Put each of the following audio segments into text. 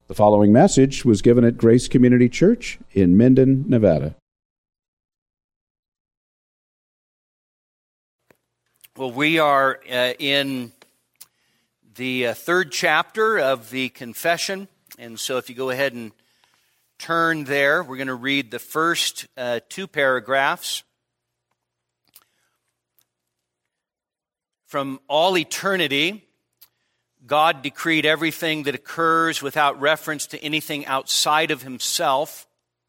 The following message was given at Grace Community Church in Minden, Nevada. Well, we are in the third chapter of the Confession, and so if you go ahead and turn there, we're going to read the first two paragraphs. From all eternity, God decreed everything that occurs without reference to anything outside of himself.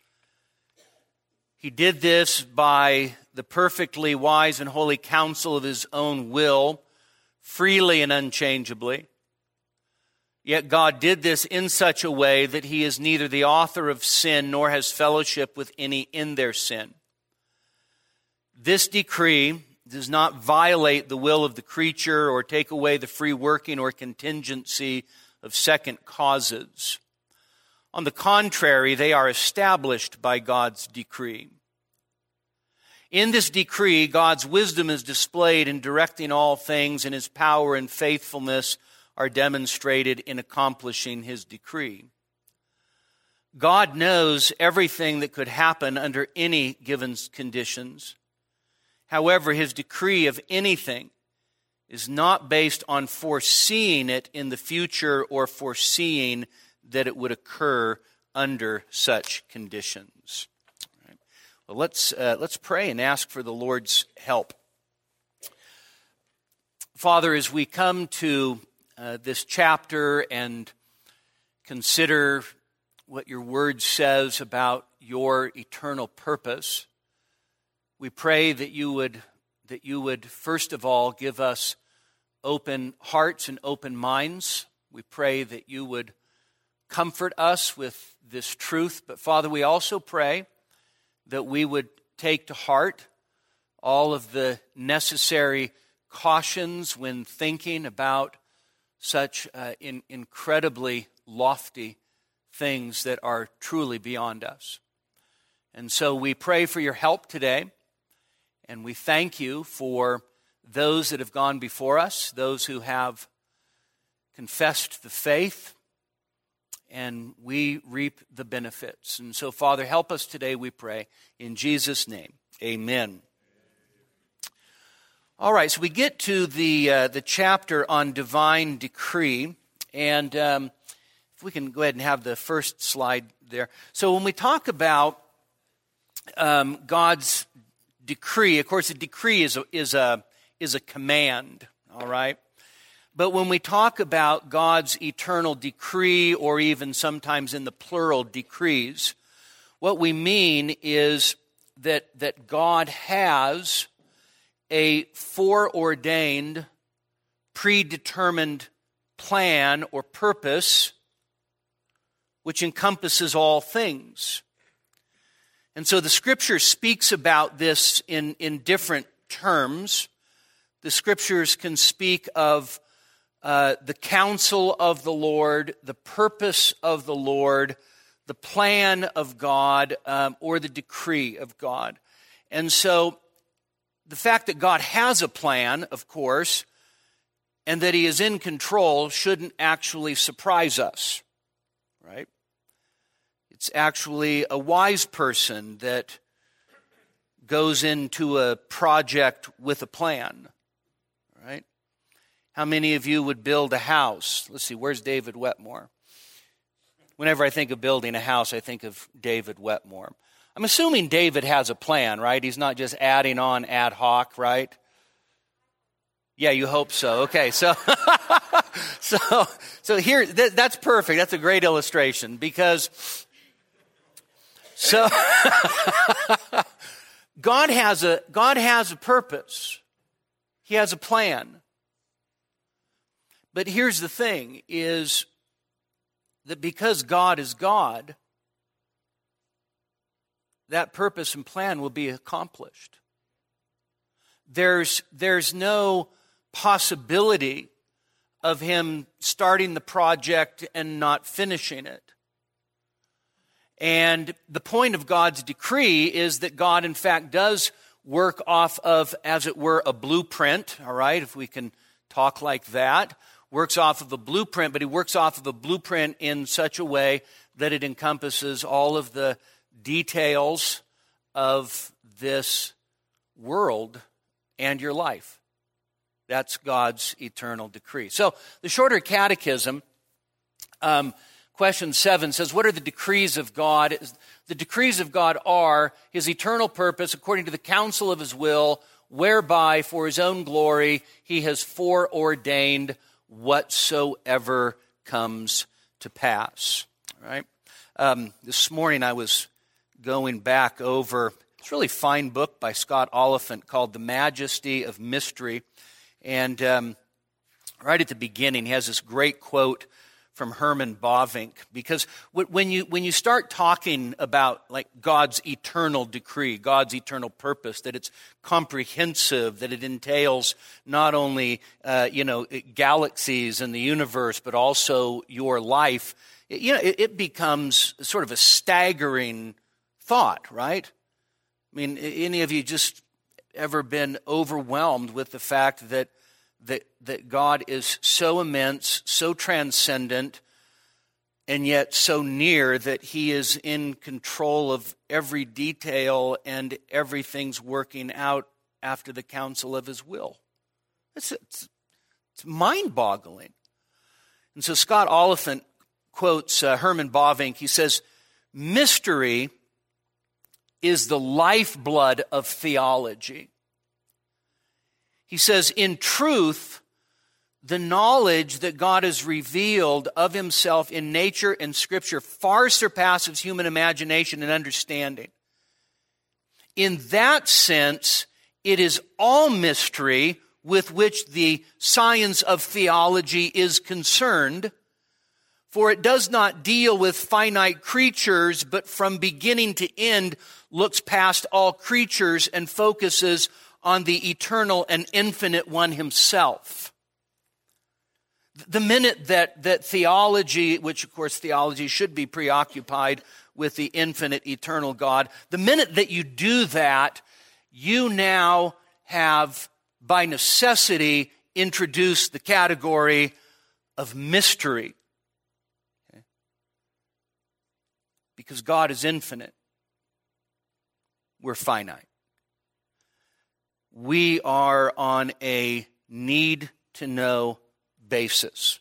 He did this by the perfectly wise and holy counsel of his own will, freely and unchangeably. Yet God did this in such a way that he is neither the author of sin nor has fellowship with any in their sin. This decree does not violate the will of the creature or take away the free working or contingency of second causes. On the contrary, they are established by God's decree. In this decree, God's wisdom is displayed in directing all things, and his power and faithfulness are demonstrated in accomplishing his decree. God knows everything that could happen under any given conditions. However, his decree of anything is not based on foreseeing it in the future or foreseeing that it would occur under such conditions. All right. Well, let's pray and ask for the Lord's help. Father, as we come to this chapter and consider what your word says about your eternal purpose, we pray that you would first of all give us open hearts and open minds. We pray that you would comfort us with this truth. But Father, we also pray that we would take to heart all of the necessary cautions when thinking about such incredibly lofty things that are truly beyond us. And so we pray for your help today. And we thank you for those that have gone before us, those who have confessed the faith, and we reap the benefits. And so, Father, help us today, we pray. In Jesus' name, amen. All right, so we get to the chapter on divine decree. And if we can go ahead and have the first slide there. So when we talk about God's decree, of course, a decree is a command, all right? But when we talk about God's eternal decree, or even sometimes in the plural decrees, what we mean is that God has a foreordained, predetermined plan or purpose which encompasses all things. And so the Scripture speaks about this in different terms. The Scriptures can speak of the counsel of the Lord, the purpose of the Lord, the plan of God, or the decree of God. And so the fact that God has a plan, of course, and that he is in control shouldn't actually surprise us, right? It's actually a wise person that goes into a project with a plan, right? How many of you would build a house? Let's see, where's David Wetmore? Whenever I think of building a house, I think of David Wetmore. I'm assuming David has a plan, right? He's not just adding on ad hoc, right? Yeah, you hope so. Okay, so so here, that's perfect. That's a great illustration because so God has a purpose. He has a plan. But here's the thing, is that because God is God, that purpose and plan will be accomplished. There's no possibility of him starting the project and not finishing it. And the point of God's decree is that God, in fact, does work off of, as it were, a blueprint, all right, if we can talk like that, works off of a blueprint, but he works off of a blueprint in such a way that it encompasses all of the details of this world and your life. That's God's eternal decree. So the Shorter Catechism, question 7 says, what are the decrees of God? The decrees of God are his eternal purpose according to the counsel of his will, whereby for his own glory he has foreordained whatsoever comes to pass. All right. This morning I was going back over this really fine book by Scott Oliphant called The Majesty of Mystery. And right at the beginning, he has this great quote from Herman Bavinck, because when you start talking about like God's eternal decree, God's eternal purpose, that it's comprehensive, that it entails not only galaxies and the universe, but also your life, it becomes sort of a staggering thought, right? I mean, any of you just ever been overwhelmed with the fact that God is so immense, so transcendent, and yet so near that he is in control of every detail and everything's working out after the counsel of his will? It's mind-boggling. And so Scott Oliphant quotes Herman Bavinck. He says, mystery is the lifeblood of theology. He says, in truth, the knowledge that God has revealed of himself in nature and Scripture far surpasses human imagination and understanding. In that sense, it is all mystery with which the science of theology is concerned, for it does not deal with finite creatures, but from beginning to end looks past all creatures and focuses on the eternal and infinite one himself. The minute that theology, which of course theology should be preoccupied with the infinite eternal God, the minute that you do that, you now have by necessity introduced the category of mystery. Okay? Because God is infinite. We're finite. We are on a need-to-know basis,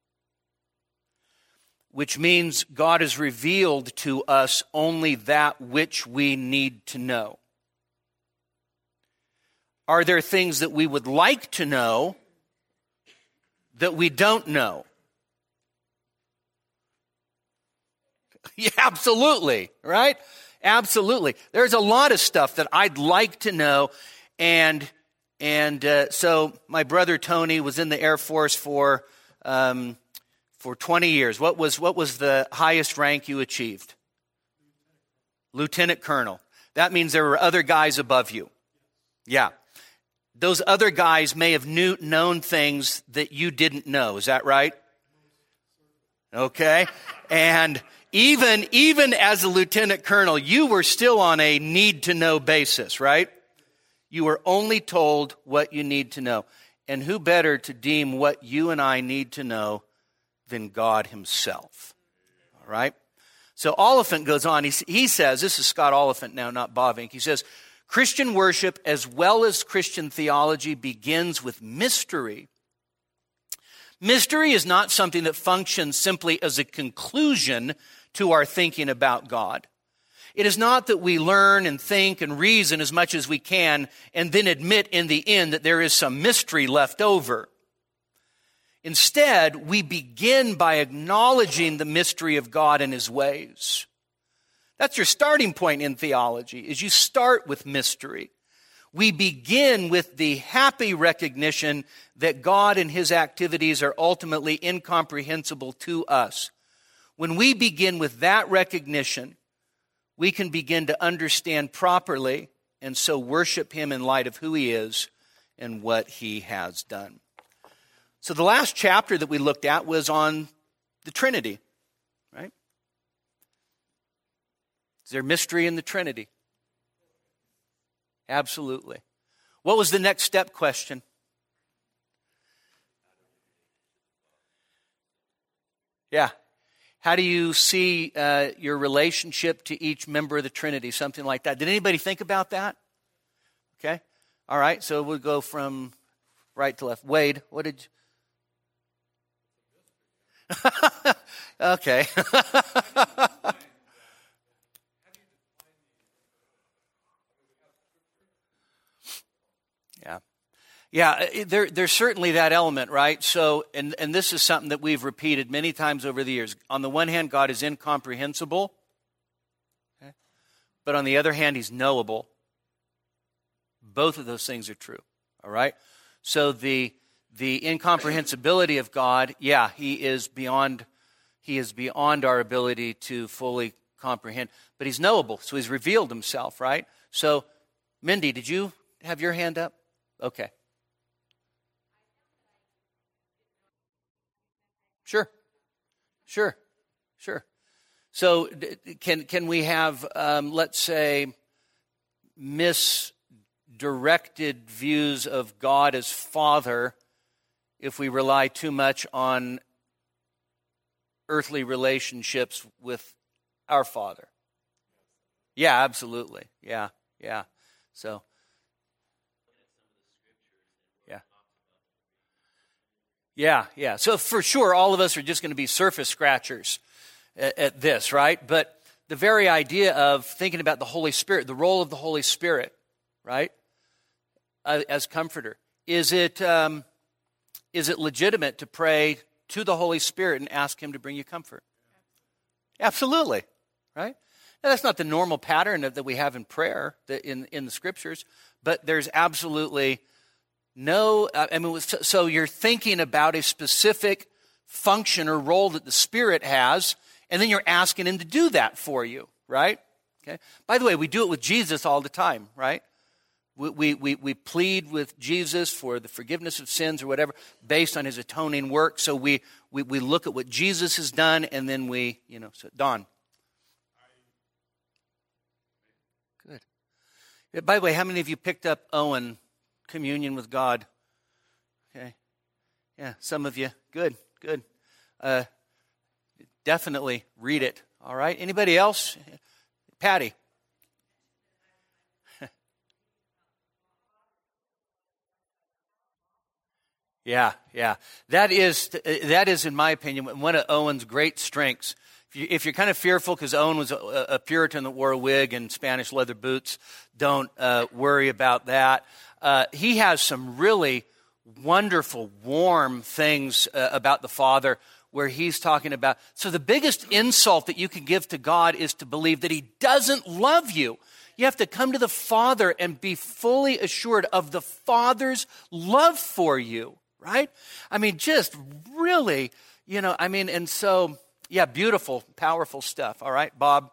which means God has revealed to us only that which we need to know. Are there things that we would like to know that we don't know? Yeah, absolutely, right? Absolutely. There's a lot of stuff that I'd like to know, and so my brother Tony was in the Air Force for 20 years. What was the highest rank you achieved? Lieutenant Colonel. That means there were other guys above you. Yeah. Those other guys may have known things that you didn't know. Is that right? Okay. And even as a lieutenant colonel, you were still on a need-to-know basis, right? You were only told what you need to know. And who better to deem what you and I need to know than God himself? All right? So Oliphant goes on. He says, this is Scott Oliphant now, not Bavinck. He says, Christian worship as well as Christian theology begins with mystery. Mystery is not something that functions simply as a conclusion to our thinking about God. It is not that we learn and think and reason as much as we can and then admit in the end that there is some mystery left over. Instead, we begin by acknowledging the mystery of God and his ways. That's your starting point in theology, is you start with mystery. We begin with the happy recognition that God and his activities are ultimately incomprehensible to us. When we begin with that recognition, we can begin to understand properly and so worship him in light of who he is and what he has done. So the last chapter that we looked at was on the Trinity, right? Is there mystery in the Trinity? Absolutely. What was the next step question? Yeah. How do you see your relationship to each member of the Trinity? Something like that. Did anybody think about that? Okay. All right. So we'll go from right to left. Wade, what did you... Okay. Yeah. Yeah, there's certainly that element, right? So, and this is something that we've repeated many times over the years. On the one hand, God is incomprehensible. Okay? But on the other hand, He's knowable. Both of those things are true, all right? So the incomprehensibility of God, yeah, He is beyond our ability to fully comprehend. But He's knowable, so He's revealed Himself, right? So, Mindy, did you have your hand up? Okay. Sure. So can we have, let's say, misdirected views of God as Father if we rely too much on earthly relationships with our Father? Yeah, absolutely. Yeah. So... Yeah. So for sure, all of us are just going to be surface scratchers at this, right? But the very idea of thinking about the Holy Spirit, the role of the Holy Spirit, right, as comforter, is it legitimate to pray to the Holy Spirit and ask Him to bring you comfort? Absolutely, right? Now, that's not the normal pattern that we have in prayer in the Scriptures, but there's absolutely... No, so you're thinking about a specific function or role that the Spirit has, and then you're asking Him to do that for you, right? Okay. By the way, we do it with Jesus all the time, right? We plead with Jesus for the forgiveness of sins or whatever based on His atoning work. So we look at what Jesus has done, and then so Don. Good. By the way, how many of you picked up Owen? Communion with God. Okay. Yeah, some of you. Good. Definitely read it. All right. Anybody else? Patty. Yeah. That is, in my opinion, one of Owen's great strengths. If you're kind of fearful because Owen was a Puritan that wore a wig and Spanish leather boots, don't worry about that. He has some really wonderful, warm things about the Father where he's talking about. So the biggest insult that you can give to God is to believe that He doesn't love you. You have to come to the Father and be fully assured of the Father's love for you, right? I mean, just really, and so, yeah, beautiful, powerful stuff. All right, Bob?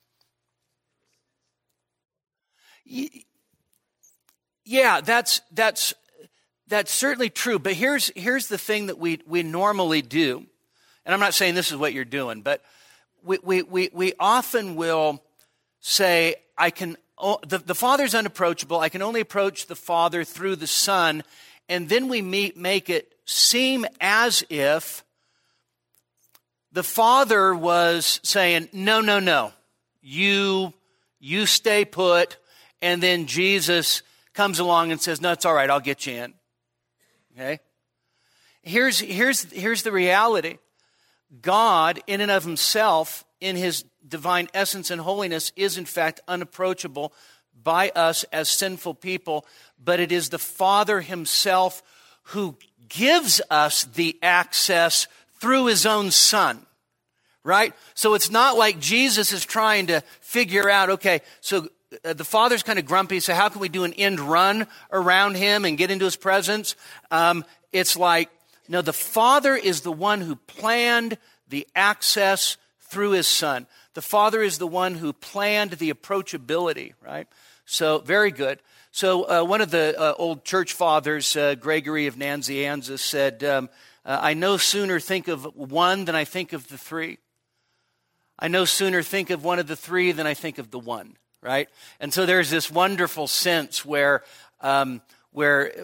Yeah, that's certainly true. But here's the thing that we normally do, and I'm not saying this is what you're doing, but we often will say, the Father's unapproachable. I can only approach the Father through the Son, and then we make it seem as if the Father was saying, no, you stay put, and then Jesus comes along and says, no, it's all right, I'll get you in. Okay? Here's the reality. God, in and of Himself, in His divine essence and holiness, is in fact unapproachable by us as sinful people, but it is the Father Himself who gives us the access through His own Son. Right? So it's not like Jesus is trying to figure out, okay, so the Father's kind of grumpy, so how can we do an end run around Him and get into His presence? It's like, no, the Father is the one who planned the access through His Son. The Father is the one who planned the approachability, right? So, very good. So, one of the old church fathers, Gregory of Nazianzus, said, I no sooner think of one than I think of the three. I no sooner think of one of the three than I think of the one, right? And so there's this wonderful sense where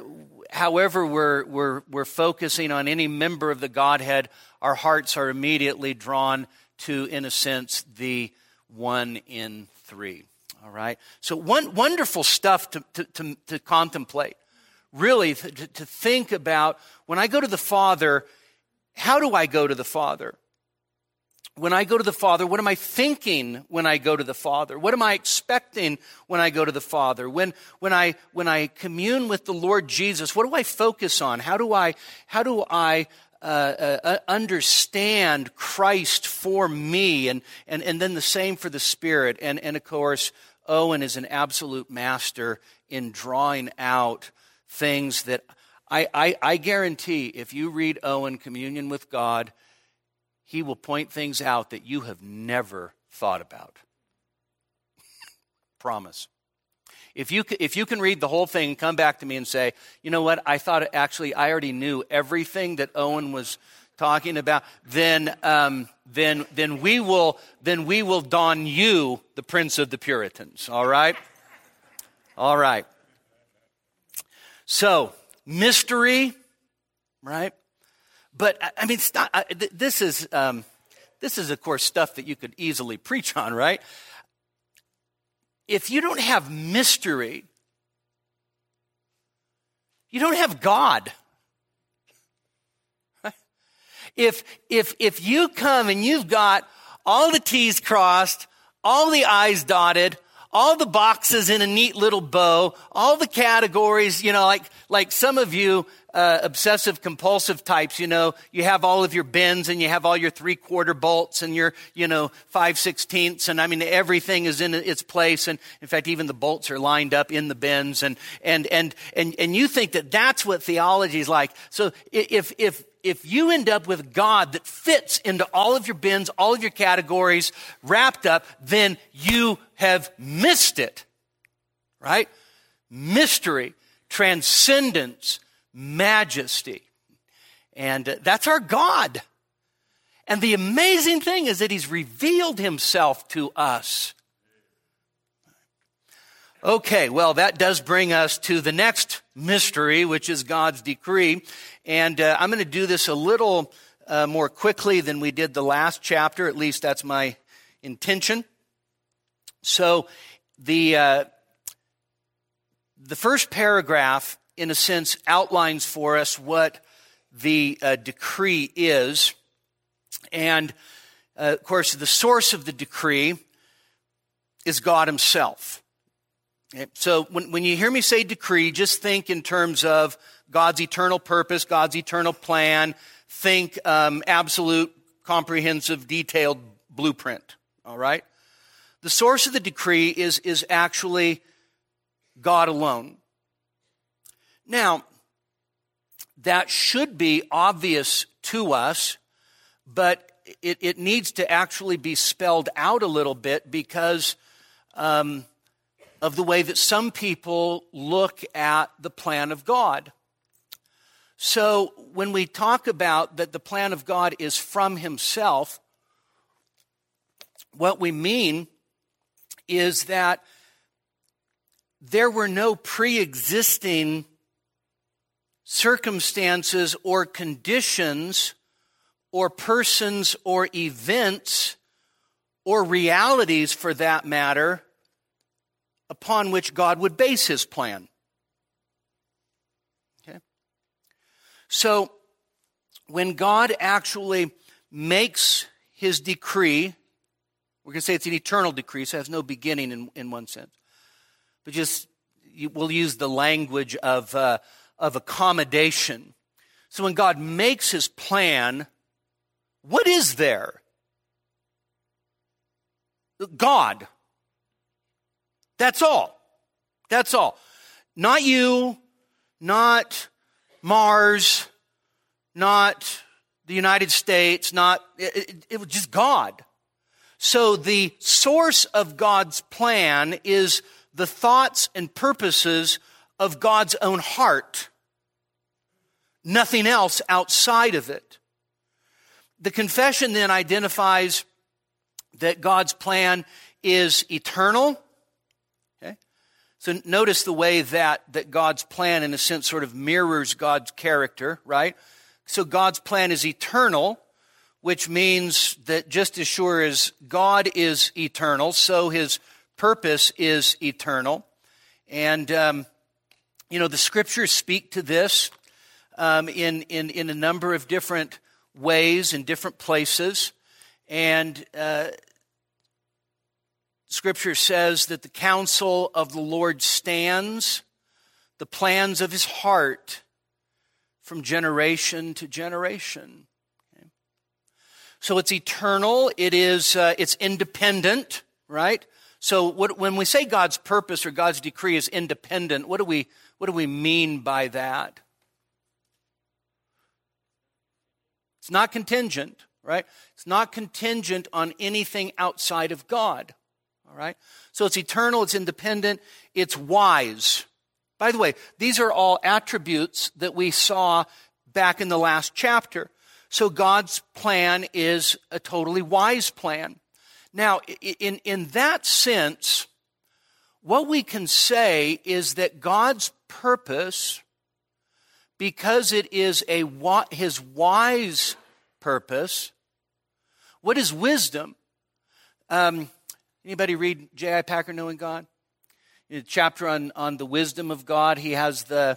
however we're focusing on any member of the Godhead, our hearts are immediately drawn to, in a sense, the one in three. All right? So wonderful stuff to contemplate. Really, to think about, when I go to the Father, how do I go to the Father? When I go to the Father, what am I thinking when I go to the Father? What am I expecting when I go to the Father? When I commune with the Lord Jesus, what do I focus on? How do I understand Christ for me? And then the same for the Spirit. And of course, Owen is an absolute master in drawing out things that I guarantee, if you read Owen, Communion with God, he will point things out that you have never thought about. Promise. If you can read the whole thing and come back to me and say, you know what, I thought I already knew everything that Owen was talking about, then we will don you the Prince of the Puritans. All right? All right. So, mystery, right? But I mean, this is of course stuff that you could easily preach on, right? If you don't have mystery, you don't have God. If you come and you've got all the T's crossed, all the I's dotted, all the boxes in a neat little bow, all the categories, like some of you obsessive compulsive types, you have all of your bins and you have all your 3/4 bolts and your, 5/16, and I mean everything is in its place, and in fact even the bolts are lined up in the bins, and you think that that's what theology is like. So if you end up with God that fits into all of your bins, all of your categories wrapped up, then you have missed it, right? Mystery, transcendence, majesty. And that's our God. And the amazing thing is that he's revealed himself to us. Okay, well, that does bring us to the next mystery, which is God's decree. And I'm going to do this a little more quickly than we did the last chapter. At least that's my intention. So the first paragraph, in a sense, outlines for us what the decree is. And, of course, the source of the decree is God himself. Okay? So when you hear me say decree, just think in terms of God's eternal purpose, God's eternal plan. Think absolute, comprehensive, detailed blueprint. All right? The source of the decree is actually God alone. Now, that should be obvious to us, but it needs to actually be spelled out a little bit because of the way that some people look at the plan of God. So when we talk about that the plan of God is from himself, what we mean is that there were no pre-existing circumstances or conditions or persons or events or realities, for that matter, upon which God would base his plan. Okay? So when God actually makes his decree, we're going to say it's an eternal decree, so it has no beginning in one sense. But we'll use the language of accommodation. So when God makes his plan, what is there? God. That's all. That's all. Not you, not Mars, not the United States, it was just God. So the source of God's plan is the thoughts and purposes of God's own heart. Nothing else outside of it. The confession then identifies that God's plan is eternal, okay, So notice the way that God's plan, in a sense, sort of mirrors God's character, right? So God's plan is eternal, which means that just as sure as God is eternal, so his purpose is eternal. And, the Scriptures speak to this in a number of different ways, in different places. And Scripture says that the counsel of the Lord stands, the plans of his heart from generation to generation. Okay. So it's eternal. It's independent, right? So when we say God's purpose or God's decree is independent, what do we mean by that? It's not contingent, right? It's not contingent on anything outside of God. All right? So it's eternal, it's independent, it's wise. By the way, these are all attributes that we saw back in the last chapter. So God's plan is a totally wise plan. Now, in that sense, what we can say is that God's purpose, because it is his wise purpose, what is wisdom? Anybody read J.I. Packer, Knowing God? In a chapter on the wisdom of God, he has the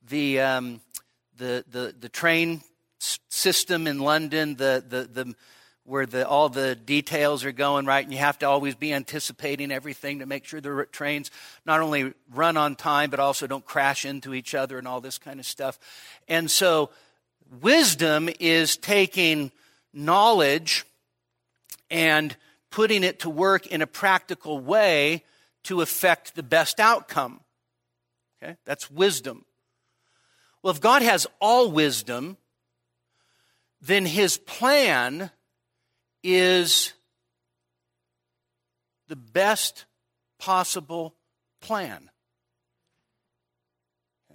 train system in London, where all the details are going, right? And you have to always be anticipating everything to make sure the trains not only run on time, but also don't crash into each other and all this kind of stuff. And so wisdom is taking knowledge and putting it to work in a practical way to affect the best outcome. Okay? That's wisdom. Well, if God has all wisdom, then his plan is the best possible plan. Okay?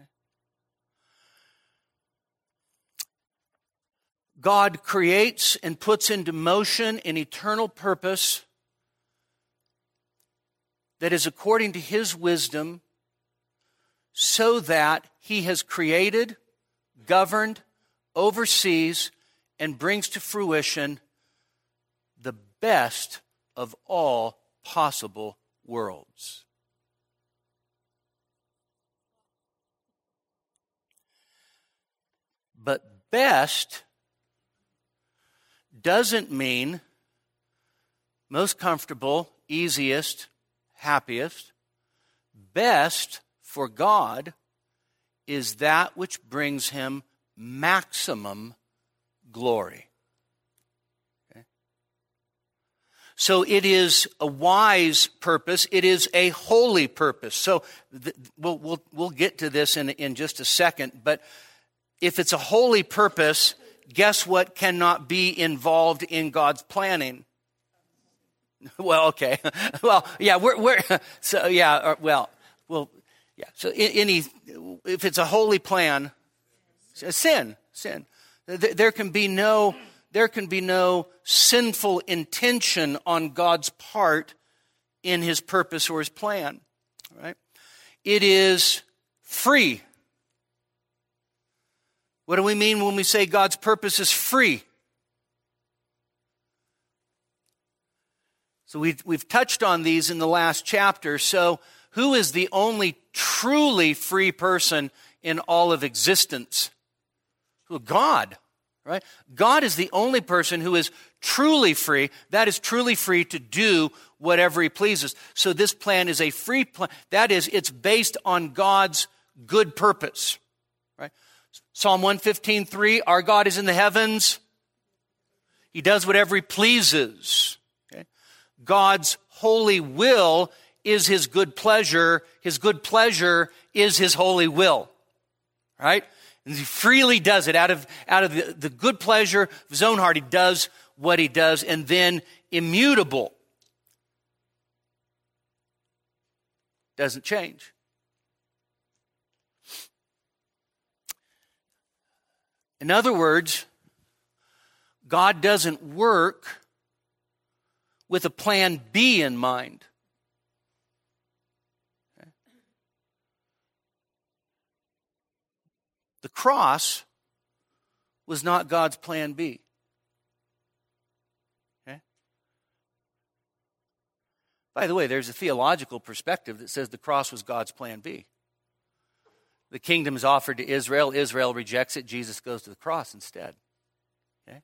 God creates and puts into motion an eternal purpose that is according to his wisdom, so that he has created, governed, oversees, and brings to fruition the best of all possible worlds. But best doesn't mean most comfortable, easiest, happiest. Best for God is that which brings him maximum glory. Okay? So it is a wise purpose. It is a holy purpose. So we'll get to this in just a second. But if it's a holy purpose, guess what cannot be involved in God's planning? Well, okay. Well, yeah, so yeah, yeah. So if it's a holy plan, sin. There can be no sinful intention on God's part in his purpose or his plan. Right? It is free. What do we mean when we say God's purpose is free? So we've touched on these in the last chapter. So who is the only truly free person in all of existence? Well, God, right? God is the only person who is truly free. That is truly free to do whatever he pleases. So this plan is a free plan. That is, it's based on God's good purpose, right? Psalm 115:3, our God is in the heavens. He does whatever he pleases. God's holy will is his good pleasure. His good pleasure is his holy will. Right? And he freely does it out of the good pleasure of his own heart. He does what he does, and then immutable. Doesn't change. In other words, God doesn't work with a plan B in mind. Okay? The cross was not God's plan B. Okay? By the way, there's a theological perspective that says the cross was God's plan B. The kingdom is offered to Israel. Israel rejects it. Jesus goes to the cross instead. Okay?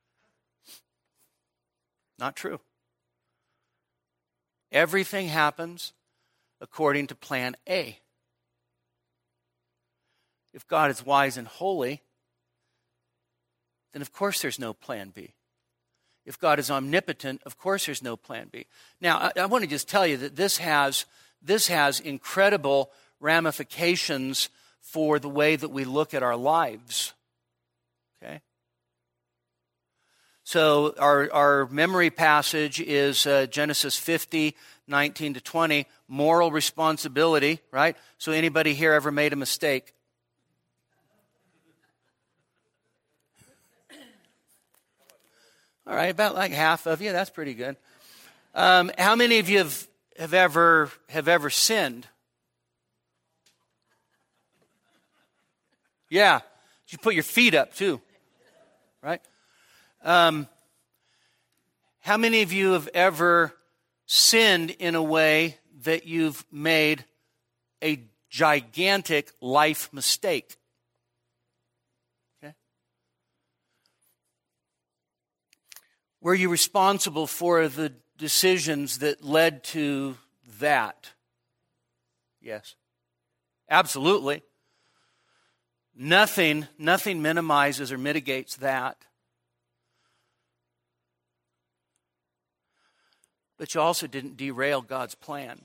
Not true. Everything happens according to plan A. If God is wise and holy, then of course there's no plan B. If God is omnipotent, of course there's no plan B. Now, I want to just tell you that this has incredible ramifications for the way that we look at our lives. Okay? So our memory passage is Genesis 50, 19 to 20, moral responsibility, right? So anybody here ever made a mistake? All right, about like half of you. That's pretty good. How many of you have ever sinned? Yeah, you put your feet up too, right? How many of you have ever sinned in a way that you've made a gigantic life mistake? Okay. Were you responsible for the decisions that led to that? Yes. Absolutely. Nothing minimizes or mitigates that. But you also didn't derail God's plan.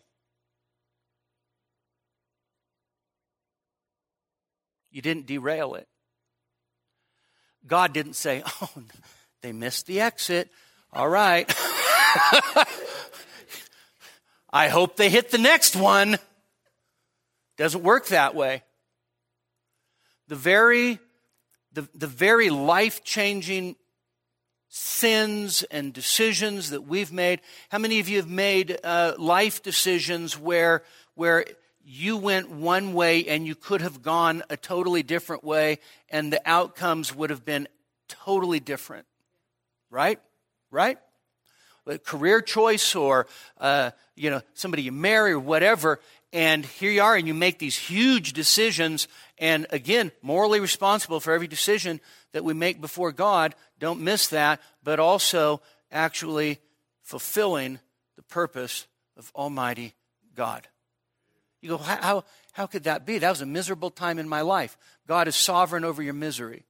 You didn't derail it. God didn't say, oh, they missed the exit. All right. I hope they hit the next one. Doesn't work that way. The very life-changing sins and decisions that we've made. How many of you have made life decisions where you went one way and you could have gone a totally different way and the outcomes would have been totally different? Right? Right? A career choice or somebody you marry or whatever, and here you are and you make these huge decisions, and again, morally responsible for every decision that we make before God. Don't miss that, but also actually fulfilling the purpose of Almighty God. You go, how could that be? That was a miserable time in my life. God is sovereign over your misery.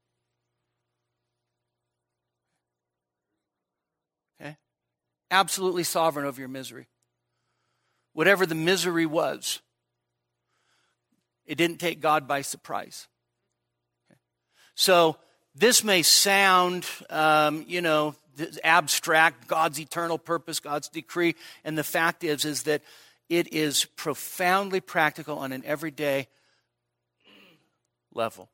Okay? Absolutely sovereign over your misery. Whatever the misery was, it didn't take God by surprise. Okay? So this may sound, abstract, God's eternal purpose, God's decree, and the fact is that it is profoundly practical on an everyday level.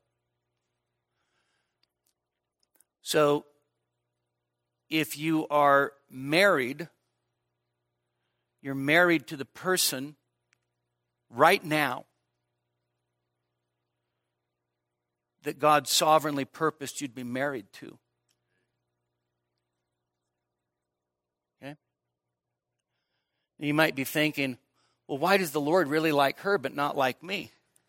So, if you are married, you're married to the person right now that God sovereignly purposed you'd be married to. Okay? You might be thinking, well, why does the Lord really like her but not like me?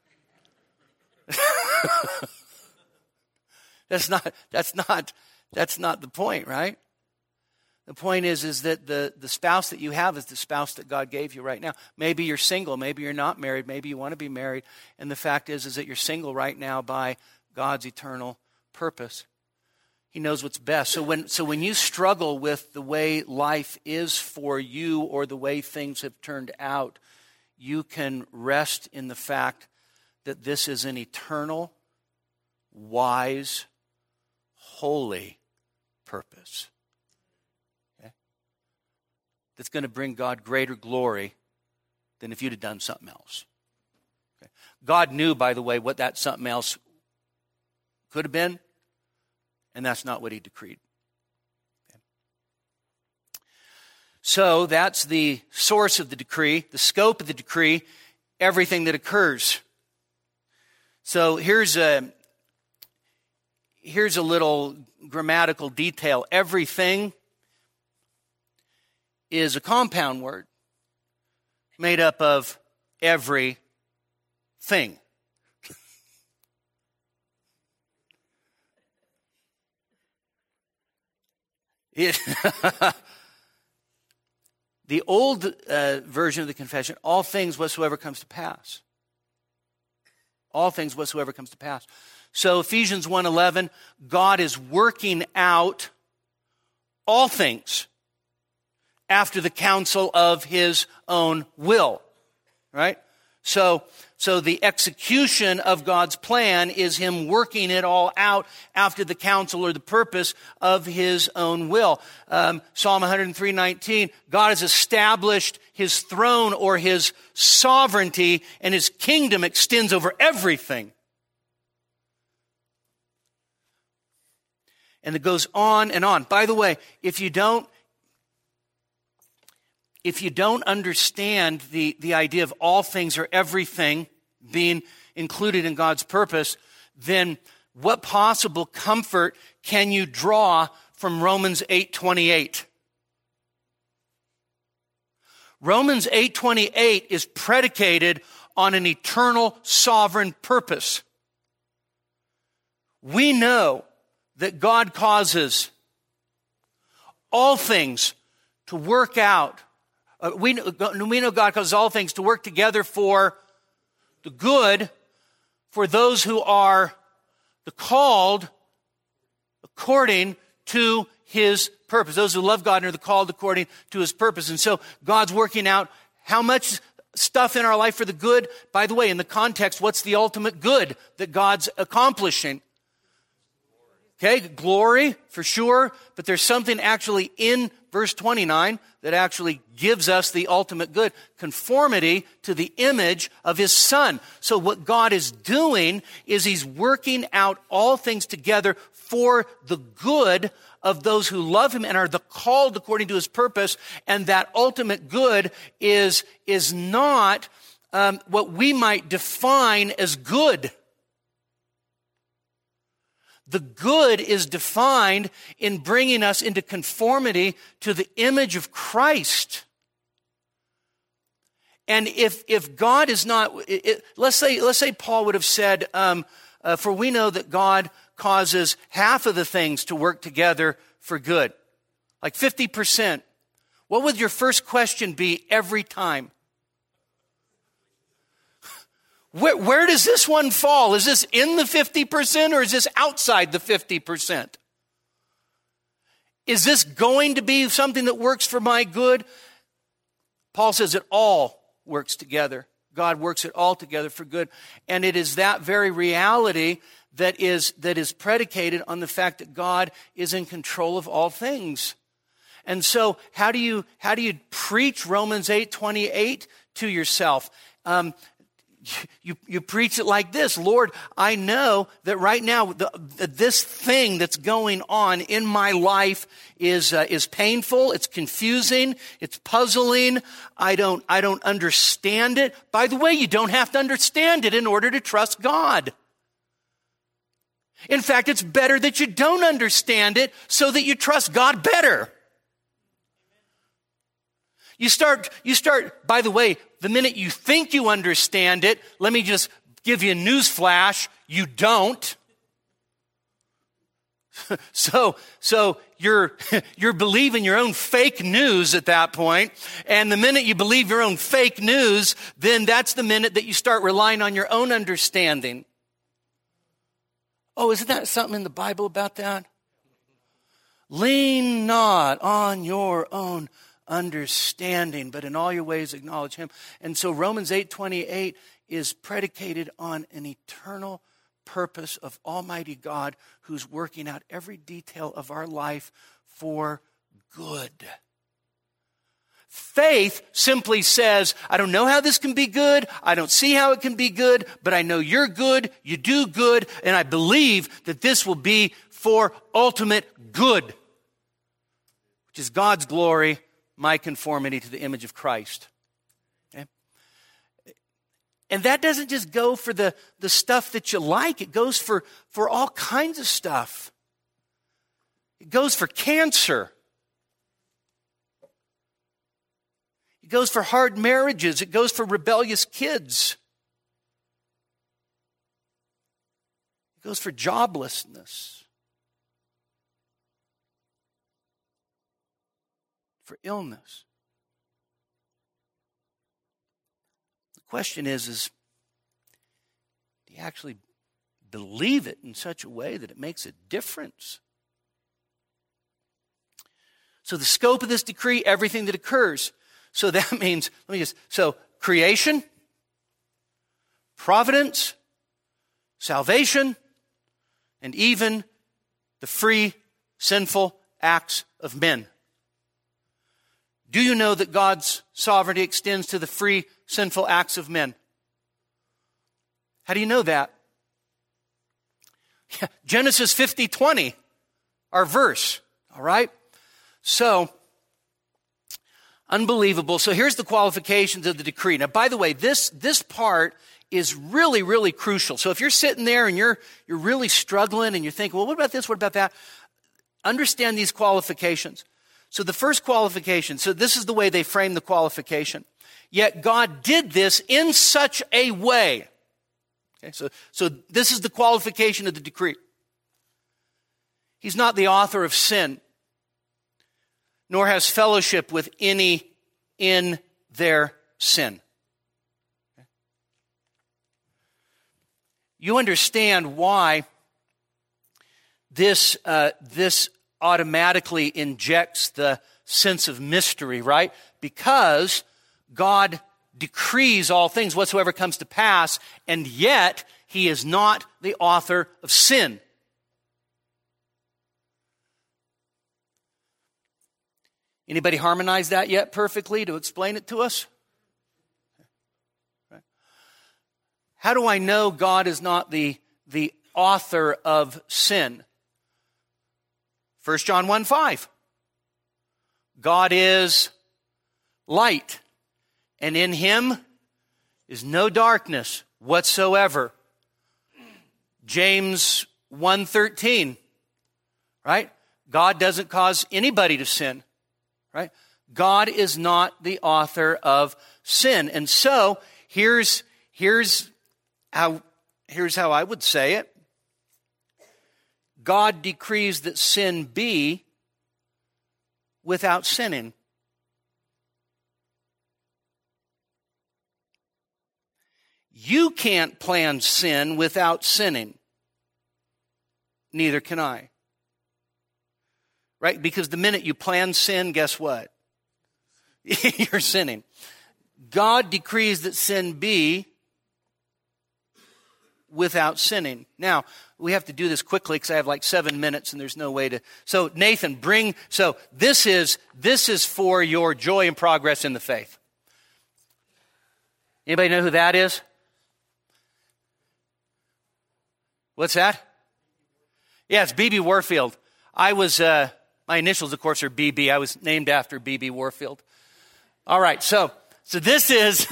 That's not the point, right? The point is that the spouse that you have is the spouse that God gave you right now. Maybe you're single, maybe you're not married, maybe you want to be married, and the fact is that you're single right now by God's eternal purpose. He knows what's best. So when you struggle with the way life is for you or the way things have turned out, you can rest in the fact that this is an eternal, wise, holy purpose. Okay? That's going to bring God greater glory than if you'd have done something else. Okay? God knew, by the way, what that something else could have been, and that's not what he decreed. Okay. So that's the source of the decree, the scope of the decree, everything that occurs. So here's a little grammatical detail. Everything is a compound word made up of everything. The old version of the confession, all things whatsoever comes to pass. All things whatsoever comes to pass. So Ephesians 1:11, God is working out all things after the counsel of his own will. Right? So the execution of God's plan is him working it all out after the counsel or the purpose of his own will. Psalm 103:19, God has established his throne or his sovereignty, and his kingdom extends over everything. And it goes on and on. By the way, if you don't understand the idea of all things or everything being included in God's purpose, then what possible comfort can you draw from Romans 8:28? Romans 8:28 is predicated on an eternal sovereign purpose. We know that God causes all things to work out. We know God causes all things to work together for the good, for those who are the called according to his purpose. Those who love God and are the called according to his purpose. And so God's working out how much stuff in our life for the good. By the way, in the context, what's the ultimate good that God's accomplishing? Okay, glory for sure, but there's something actually in verse 29 that actually gives us the ultimate good, conformity to the image of his Son. So what God is doing is he's working out all things together for the good of those who love him and are the called according to his purpose. And that ultimate good is not what we might define as good. The good is defined in bringing us into conformity to the image of Christ. And if God is not, let's say Paul would have said, for we know that God causes half of the things to work together for good, like 50%. What would your first question be every time? Where does this one fall? Is this in the 50% or is this outside the 50%? Is this going to be something that works for my good? Paul says it all works together. God works it all together for good. And it is that very reality that is predicated on the fact that God is in control of all things. And so how do you preach Romans 8:28 to yourself? You preach it like this: Lord, I know that right now this thing that's going on in my life is painful, it's confusing, it's puzzling. I don't understand it. By the way, you don't have to understand it in order to trust God. In fact, it's better that you don't understand it so that you trust God better. You start, by the way, the minute you think you understand it, let me just give you a news flash, you don't. So you're believing your own fake news at that point. And the minute you believe your own fake news, then that's the minute that you start relying on your own understanding. Oh, isn't that something in the Bible about that? Lean not on your own understanding, but in all your ways acknowledge him. And so Romans 8:28 is predicated on an eternal purpose of Almighty God who's working out every detail of our life for good. Faith simply says, I don't know how this can be good, I don't see how it can be good, but I know you're good, you do good, and I believe that this will be for ultimate good, which is God's glory, my conformity to the image of Christ. Okay? And that doesn't just go for the stuff that you like. It goes for all kinds of stuff. It goes for cancer. It goes for hard marriages. It goes for rebellious kids. It goes for joblessness. For illness. The question is do you actually believe it in such a way that it makes a difference? So the scope of this decree, everything that occurs. So that means, creation, providence, salvation, and even the free, sinful acts of men. Do you know that God's sovereignty extends to the free, sinful acts of men? How do you know that? Genesis 50:20, our verse, all right? So, unbelievable. So here's the qualifications of the decree. Now, by the way, this part is really, really crucial. So if you're sitting there and you're really struggling and you're thinking, well, what about this? What about that? Understand these qualifications. So the first qualification, so this is the way they frame the qualification. Yet God did this in such a way. Okay, so this is the qualification of the decree. He's not the author of sin, nor has fellowship with any in their sin. Okay. You understand why this automatically injects the sense of mystery, right? Because God decrees all things whatsoever comes to pass, and yet he is not the author of sin. Anybody harmonize that yet perfectly to explain it to us? Right. How do I know God is not the author of sin? 1 John 1:5. God is light, and in him is no darkness whatsoever. James 1:13. Right? God doesn't cause anybody to sin. Right? God is not the author of sin. And so, here's how I would say it. God decrees that sin be without sinning. You can't plan sin without sinning. Neither can I. Right? Because the minute you plan sin, guess what? You're sinning. God decrees that sin be without sinning. Now, we have to do this quickly because I have like 7 minutes and there's no way to. So Nathan, this is for your joy and progress in the faith. Anybody know who that is? What's that? Yeah, it's B.B. Warfield. My initials, of course, are B.B. I was named after B.B. Warfield. All right, so this is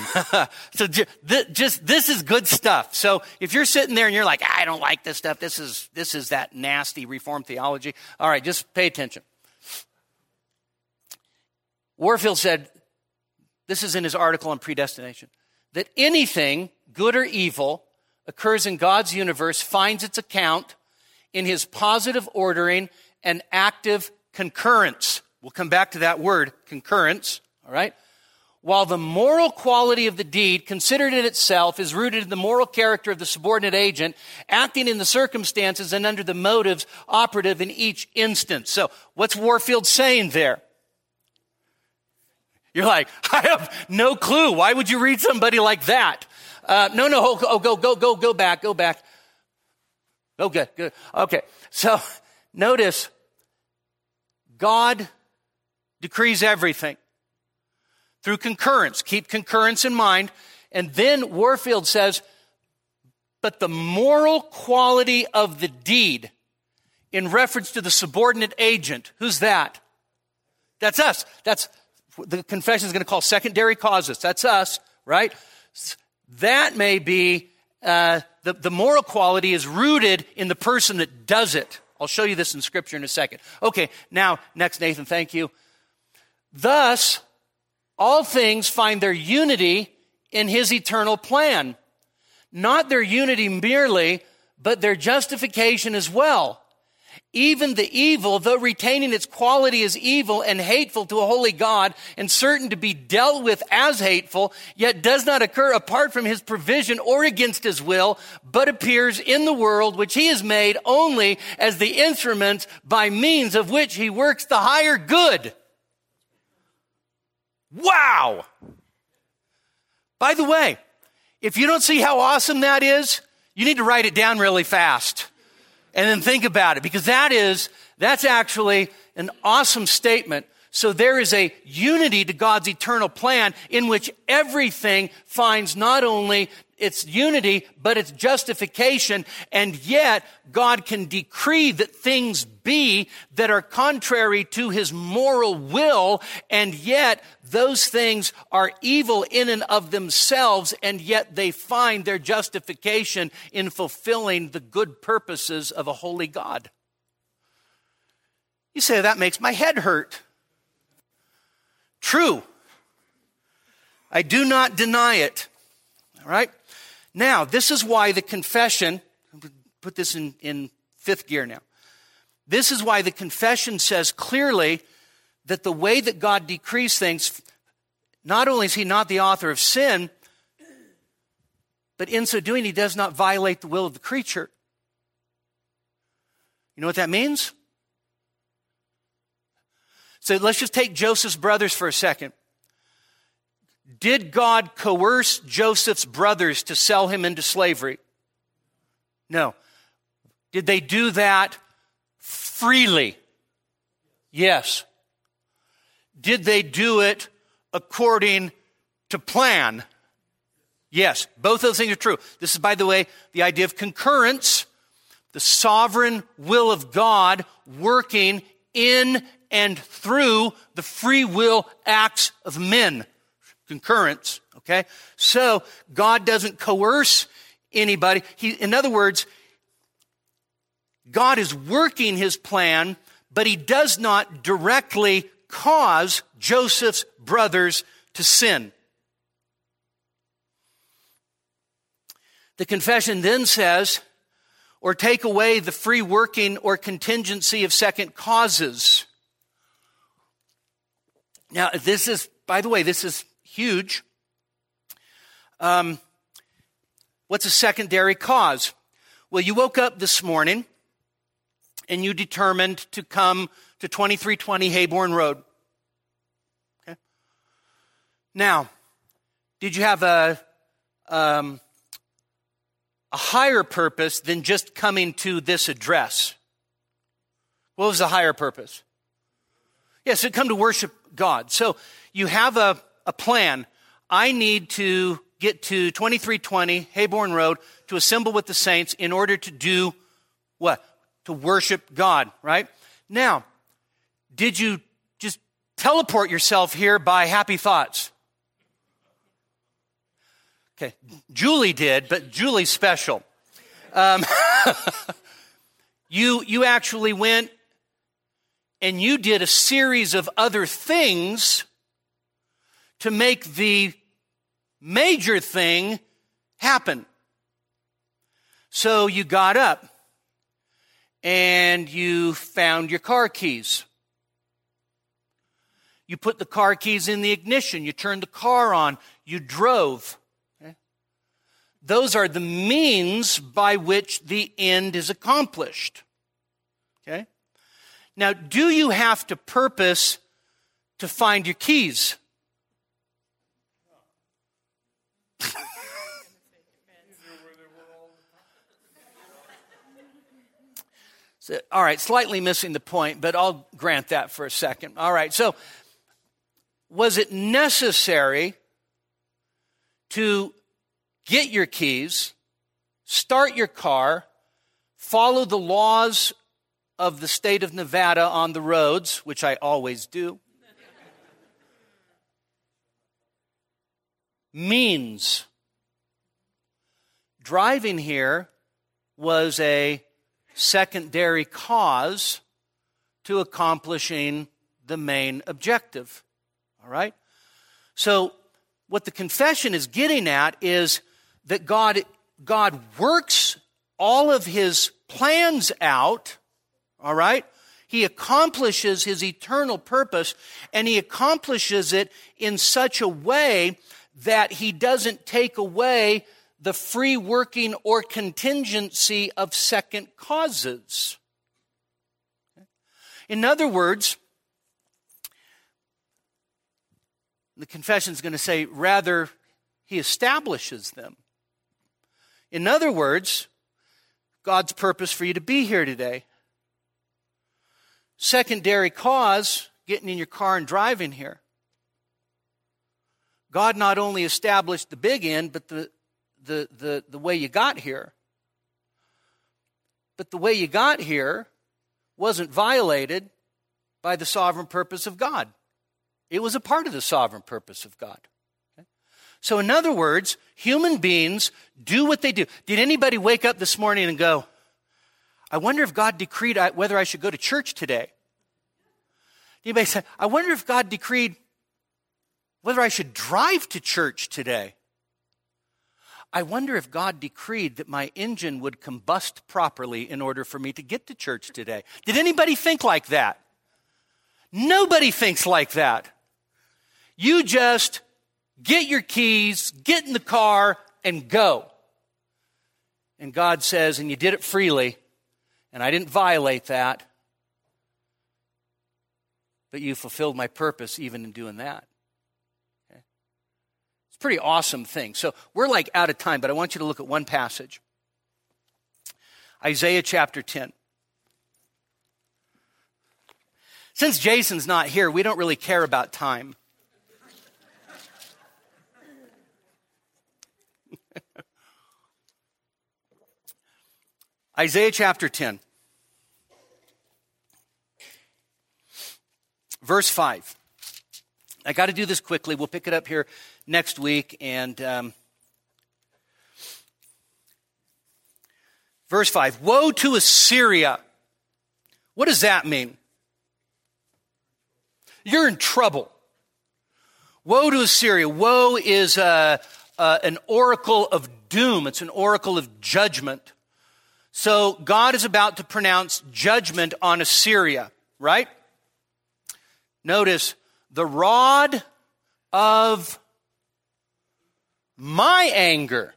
this is good stuff. So if you're sitting there and you're like, I don't like this stuff. This is that nasty Reformed theology. All right, just pay attention. Warfield said, this is in his article on predestination, that anything, good or evil, occurs in God's universe finds its account in his positive ordering and active concurrence. We'll come back to that word, concurrence, all right? While the moral quality of the deed, considered in itself, is rooted in the moral character of the subordinate agent, acting in the circumstances and under the motives operative in each instance. So, what's Warfield saying there? You're like, I have no clue. Why would you read somebody like that? Go back. Oh, good. Okay, so notice, God decrees everything through concurrence. Keep concurrence in mind. And then Warfield says, but the moral quality of the deed in reference to the subordinate agent, who's that? That's us. That's the confession is going to call secondary causes. That's us, right? that may be, the moral quality is rooted in the person that does it. I'll show you this in Scripture in a second. Okay, now, next, Nathan, thank you. Thus, all things find their unity in his eternal plan. Not their unity merely, but their justification as well. Even the evil, though retaining its quality as evil and hateful to a holy God and certain to be dealt with as hateful, yet does not occur apart from his provision or against his will, but appears in the world which he has made only as the instruments by means of which he works the higher good. Wow! By the way, if you don't see how awesome that is, you need to write it down really fast. And then think about it, because that's actually an awesome statement. So there is a unity to God's eternal plan in which everything finds not only its unity, but its justification. And yet God can decree that things be that are contrary to his moral will. And yet those things are evil in and of themselves. And yet they find their justification in fulfilling the good purposes of a holy God. You say, that makes my head hurt. True. I do not deny it. All right? Now, this is why the confession, put this in fifth gear now. This is why the confession says clearly that the way that God decrees things, not only is he not the author of sin, but in so doing, he does not violate the will of the creature. You know what that means? So let's just take Joseph's brothers for a second. Did God coerce Joseph's brothers to sell him into slavery? No. Did they do that freely? Yes. Did they do it according to plan? Yes. Both those things are true. This is, by the way, the idea of concurrence, the sovereign will of God working in and through the free will acts of men. Concurrence, okay? So God doesn't coerce anybody. In other words, God is working his plan, but he does not directly cause Joseph's brothers to sin. The confession then says, or take away the free working or contingency of second causes. Now, this is, by the way, this is huge. What's a secondary cause? Well, you woke up this morning and you determined to come to 2320 Hayborn Road. Okay. Now, did you have a higher purpose than just coming to this address? What was the higher purpose? Yes, to come to worship God. So you have a plan. I need to get to 2320 Hayborn Road to assemble with the saints in order to do what? To worship God, right? Now, did you just teleport yourself here by happy thoughts? Okay, Julie did, but Julie's special. You actually went and you did a series of other things to make the major thing happen. So you got up and you found your car keys. You put the car keys in the ignition. You turned the car on. You drove. Okay? Those are the means by which the end is accomplished. Okay? Now, do you have to purpose to find your keys? So, all right, slightly missing the point, but I'll grant that for a second. All right, so was it necessary to get your keys, start your car, follow the laws of the state of Nevada on the roads, which I always do? Means. driving here was a secondary cause to accomplishing the main objective. All right? So what the confession is getting at is that God works all of his plans out, all right? He accomplishes his eternal purpose, and he accomplishes it in such a way that he doesn't take away the free working or contingency of second causes. In other words, the confession is going to say, rather, he establishes them. In other words, God's purpose for you to be here today. Secondary cause, getting in your car and driving here. God not only established the big end, but the way you got here. But the way you got here wasn't violated by the sovereign purpose of God. It was a part of the sovereign purpose of God. Okay? So in other words, human beings do what they do. Did anybody wake up this morning and go, I wonder if God decreed whether I should go to church today? Anybody say, I wonder if God decreed whether I should drive to church today? I wonder if God decreed that my engine would combust properly in order for me to get to church today. Did anybody think like that? Nobody thinks like that. You just get your keys, get in the car, and go. And God says, and you did it freely, and I didn't violate that, but you fulfilled my purpose even in doing that. Pretty awesome thing. So we're like out of time, but I want you to look at one passage. Isaiah chapter 10. Since Jason's not here, we don't really care about time. Isaiah chapter 10. Verse 5. I got to do this quickly. We'll pick it up here next week. And verse 5, woe to Assyria. What does that mean? You're in trouble. Woe to Assyria. Woe is an oracle of doom. It's an oracle of judgment. So God is about to pronounce judgment on Assyria, right? Notice, the rod of my anger.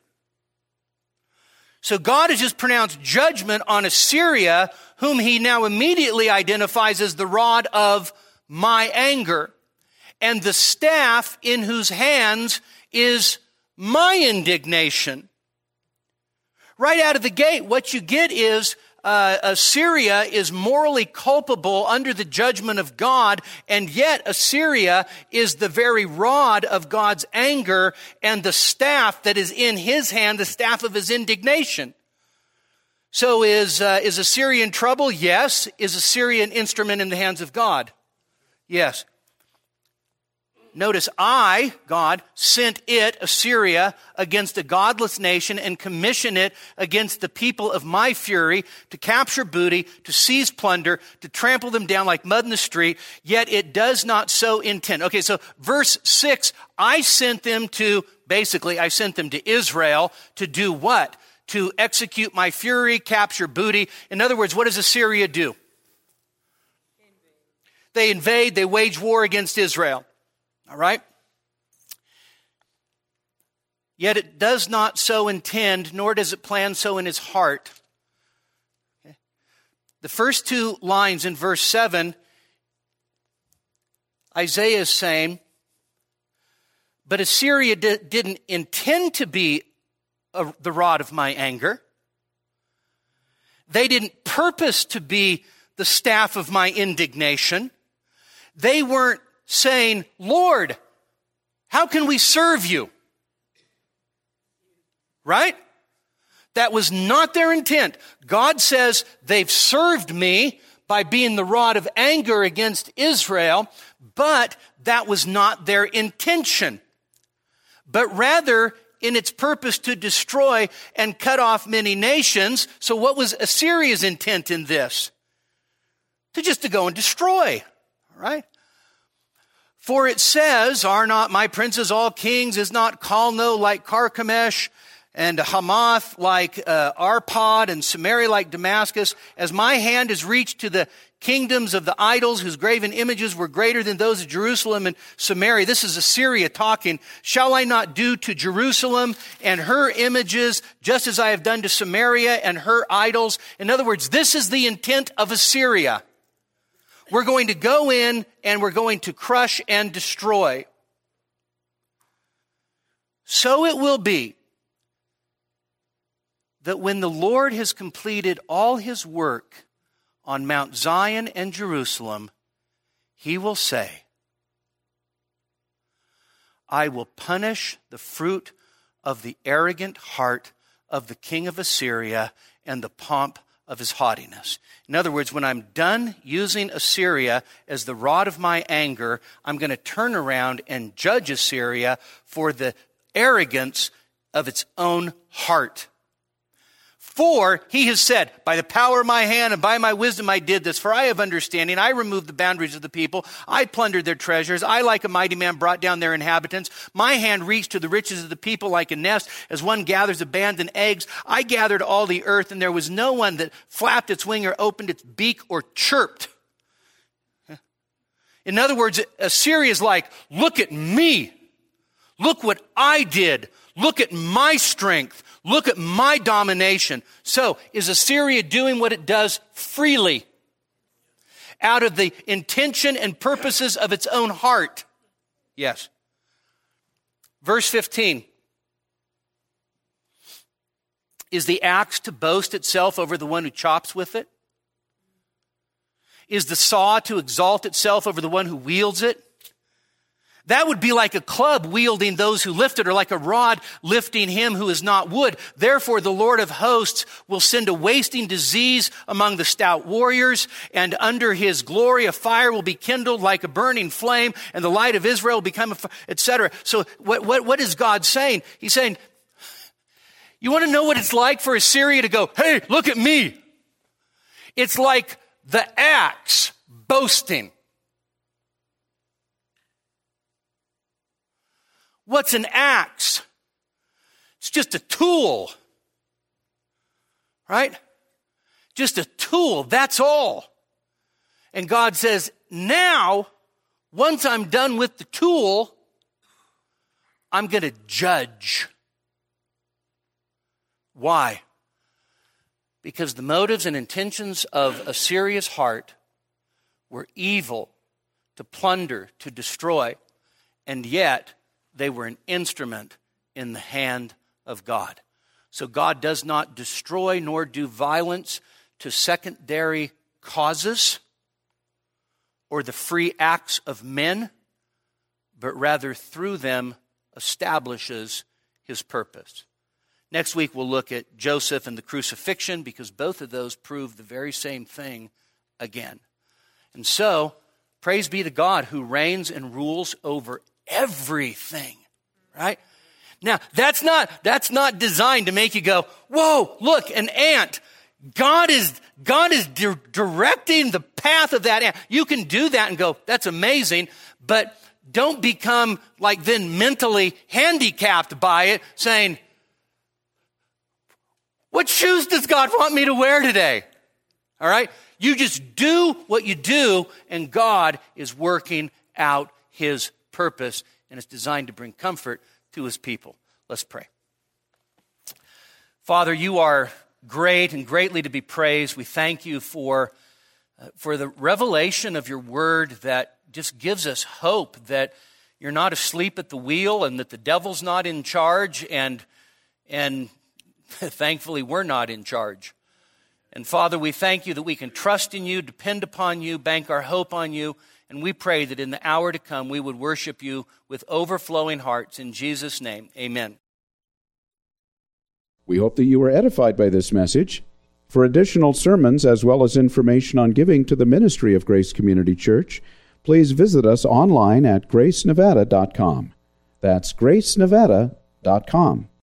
So God has just pronounced judgment on Assyria, whom he now immediately identifies as the rod of my anger. And the staff in whose hands is my indignation. Right out of the gate, what you get is Assyria is morally culpable under the judgment of God, and yet Assyria is the very rod of God's anger and the staff that is in his hand, the staff of his indignation. So is Assyria in trouble? Yes. Is Assyria an instrument in the hands of God? Yes. Notice, I, God, sent it, Assyria, against a godless nation and commissioned it against the people of my fury to capture booty, to seize plunder, to trample them down like mud in the street, yet it does not so intend. Okay, so verse 6, I sent them to Israel to do what? To execute my fury, capture booty. In other words, what does Assyria do? They invade, they wage war against Israel. All right? Yet it does not so intend, nor does it plan so in his heart. Okay. The first two lines in verse 7, Isaiah is saying, but Assyria didn't intend to be the rod of my anger. They didn't purpose to be the staff of my indignation. They weren't saying, Lord, how can we serve you? Right? That was not their intent. God says they've served me by being the rod of anger against Israel, but that was not their intention. But rather, in its purpose to destroy and cut off many nations. So what was Assyria's intent in this? To go and destroy, all right? For it says, are not my princes all kings? Is not Calno like Carchemish, and Hamath like Arpad, and Samaria like Damascus? As my hand has reached to the kingdoms of the idols whose graven images were greater than those of Jerusalem and Samaria. This is Assyria talking. Shall I not do to Jerusalem and her images just as I have done to Samaria and her idols? In other words, this is the intent of Assyria. We're going to go in and we're going to crush and destroy. So it will be that when the Lord has completed all his work on Mount Zion and Jerusalem, he will say, I will punish the fruit of the arrogant heart of the king of Assyria and the pomp of his haughtiness. In other words, when I'm done using Assyria as the rod of my anger, I'm going to turn around and judge Assyria for the arrogance of its own heart. For he has said, by the power of my hand and by my wisdom I did this. For I have understanding. I removed the boundaries of the people. I plundered their treasures. I, like a mighty man, brought down their inhabitants. My hand reached to the riches of the people like a nest, as one gathers abandoned eggs. I gathered all the earth, and there was no one that flapped its wing or opened its beak or chirped. In other words, Assyria is like, look at me. Look what I did. Look at my strength. Look at my domination. So, is Assyria doing what it does freely? Out of the intention and purposes of its own heart? Yes. Verse 15. Is the axe to boast itself over the one who chops with it? Is the saw to exalt itself over the one who wields it? That would be like a club wielding those who lift it, or like a rod lifting him who is not wood. Therefore, the Lord of hosts will send a wasting disease among the stout warriors, and under his glory a fire will be kindled like a burning flame, and the light of Israel will become etc. So what is God saying? He's saying, you want to know what it's like for Assyria to go, hey, look at me. It's like the axe boasting. What's an axe? It's just a tool, right? Just a tool, that's all. And God says, now, once I'm done with the tool, I'm going to judge. Why? Because the motives and intentions of Assyria's heart were evil, to plunder, to destroy, and yet they were an instrument in the hand of God. So God does not destroy nor do violence to secondary causes or the free acts of men, but rather through them establishes his purpose. Next week we'll look at Joseph and the crucifixion, because both of those prove the very same thing again. And so, praise be to God who reigns and rules over everything, right? Now, that's not designed to make you go, whoa, look, an ant. God is directing the path of that ant. You can do that and go, that's amazing, but don't become like then mentally handicapped by it, saying, what shoes does God want me to wear today? All right? You just do what you do, and God is working out his purpose, and it's designed to bring comfort to his people. Let's pray. Father, you are great and greatly to be praised. We thank you for the revelation of your word that just gives us hope that you're not asleep at the wheel and that the devil's not in charge, and thankfully we're not in charge. And Father, we thank you that we can trust in you, depend upon you, bank our hope on you. And we pray that in the hour to come, we would worship you with overflowing hearts. In Jesus' name, amen. We hope that you were edified by this message. For additional sermons, as well as information on giving to the ministry of Grace Community Church, please visit us online at gracenevada.com. That's gracenevada.com. www.gracecenterbible.com.